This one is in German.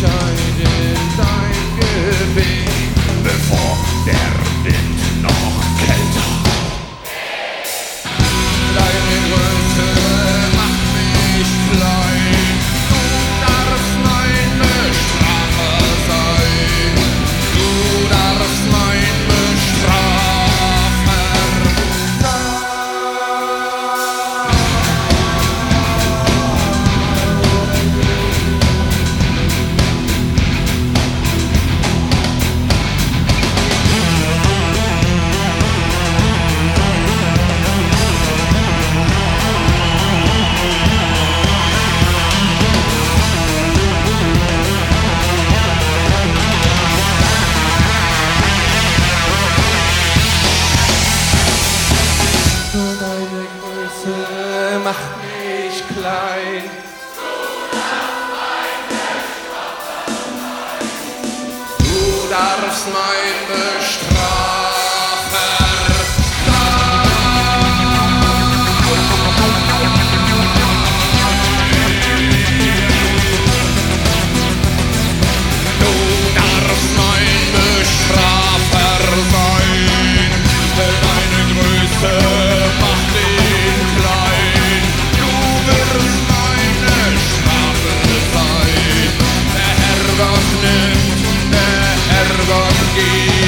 entscheidet dein Gebet, bevor der Wind noch kälter. deine Größe macht mich klein, du darfst meine Strafe sein, du darfst mein Bestrafer sein. Nur deine Größe macht mich klein. Du darfst mein Bestrafer sein. Du darfst mein Bestrafer sein. Deine Größe macht dich klein. Du wirst meine Strafe sein. Der Herrgott nimmt, der Herrgott gibt.